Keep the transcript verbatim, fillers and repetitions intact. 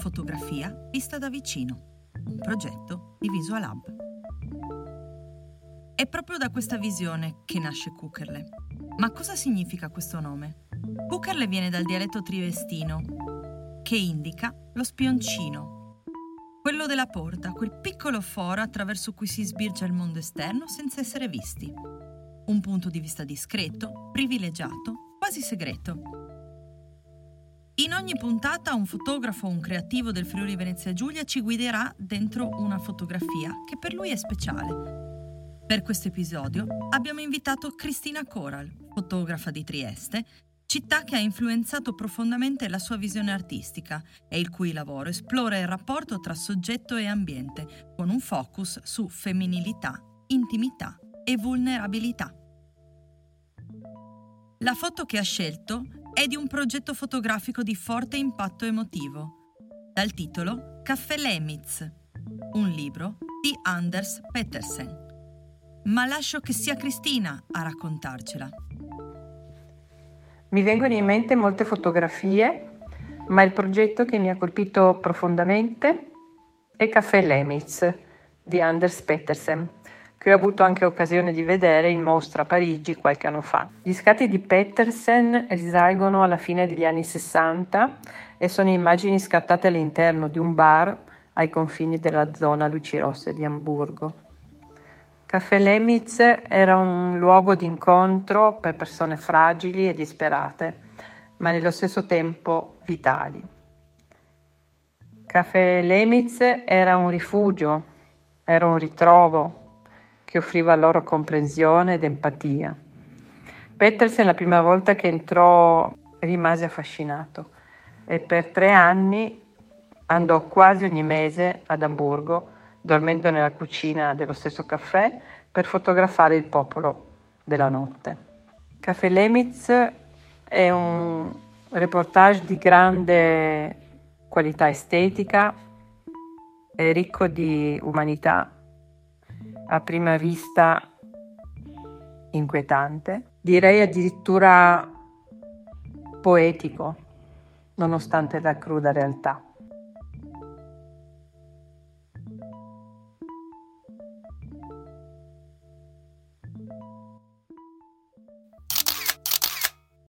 fotografia vista da vicino, un progetto di Visualab. È proprio da questa visione che nasce Cuccherle. Ma cosa significa questo nome? Cuccherle viene dal dialetto triestino, che indica lo spioncino, quello della porta, quel piccolo foro attraverso cui si sbircia il mondo esterno senza essere visti. Un punto di vista discreto, privilegiato, quasi segreto. In ogni puntata un fotografo o un creativo del Friuli Venezia Giulia ci guiderà dentro una fotografia che per lui è speciale. Per questo episodio abbiamo invitato Cristina Coral, fotografa di Trieste, città che ha influenzato profondamente la sua visione artistica e il cui lavoro esplora il rapporto tra soggetto e ambiente, con un focus su femminilità, intimità e vulnerabilità. La foto che ha scelto è di un progetto fotografico di forte impatto emotivo, dal titolo Caffè Lemitz, un libro di Anders Pettersen. Ma lascio che sia Cristina a raccontarcela. Mi vengono in mente molte fotografie, ma il progetto che mi ha colpito profondamente è Caffè Lemitz di Anders Pettersen, che ho avuto anche occasione di vedere in mostra a Parigi qualche anno fa. Gli scatti di Pettersen risalgono alla fine degli anni sessanta e sono immagini scattate all'interno di un bar ai confini della zona Luci Rosse di Amburgo. Caffè Lemitz era un luogo di incontro per persone fragili e disperate, ma nello stesso tempo vitali. Caffè Lemitz era un rifugio, era un ritrovo che offriva loro comprensione ed empatia. Pettersen la prima volta che entrò rimase affascinato e per tre anni andò quasi ogni mese ad Amburgo, dormendo nella cucina dello stesso caffè per fotografare il popolo della notte. Caffè Lemitz è un reportage di grande qualità estetica, è ricco di umanità, a prima vista inquietante, direi addirittura poetico, nonostante la cruda realtà.